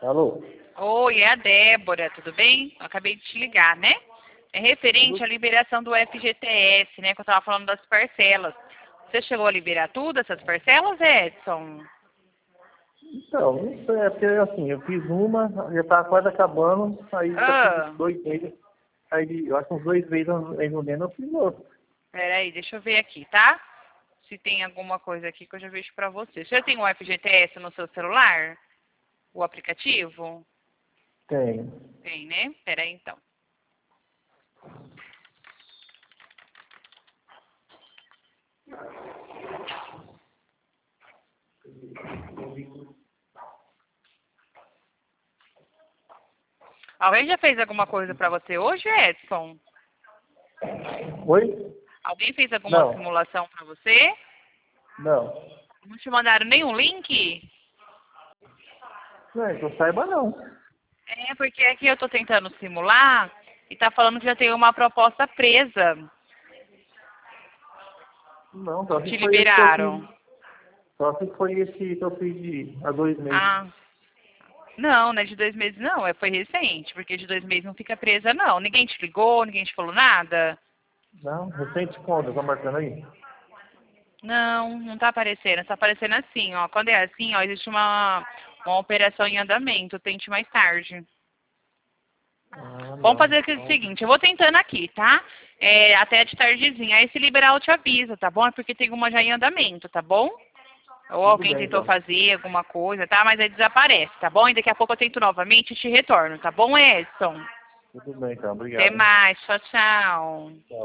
Alô? Oi, é a Débora, tudo bem? Eu acabei de te ligar, né? É referente à liberação do FGTS, né? Que eu tava falando das parcelas. Você chegou a liberar tudo, essas parcelas, Edson? Então, não sei, é porque assim, eu fiz uma, já tá quase acabando, aí já fiz Ah, 2 meses, aí eu acho que uns 2 meses aí no menos eu fiz outro. peraí, deixa eu ver aqui, tá? Se tem alguma coisa aqui que eu já vejo pra você. Você já tem o FGTS no seu celular? O aplicativo? Tem. Tem, né? Peraí, então. Alguém já fez alguma coisa pra você hoje, Edson? Oi? Alguém fez alguma Não, simulação pra você? não. Não te mandaram nenhum link? Não, que eu saiba não. É, porque aqui eu tô tentando simular e tá falando que já tem uma proposta presa. Não, só Te se foi esse que eu liberaram. fiz. Só se foi esse que eu fiz há 2 meses. Ah, não, não é de 2 meses não, foi recente, porque de 2 meses não fica presa não. Ninguém te ligou, ninguém te falou nada? Não, recente quando? Tá marcando aí? Não, não tá aparecendo, tá aparecendo assim, ó. Quando é assim, ó, existe uma operação em andamento, tente mais tarde. Ah, Vamos não. fazer o seguinte, eu vou tentando aqui, tá? É, até de tardezinha. Aí se liberar eu te aviso, tá bom? É porque tem uma já em andamento, tá bom? Ou Tudo alguém bem, tentou então. fazer alguma coisa, tá? Mas aí desaparece, tá bom? E daqui a pouco eu tento novamente e te retorno, tá bom, Edson? Tudo bem, então. Até Obrigado. mais, tchau, tchau. Tchau.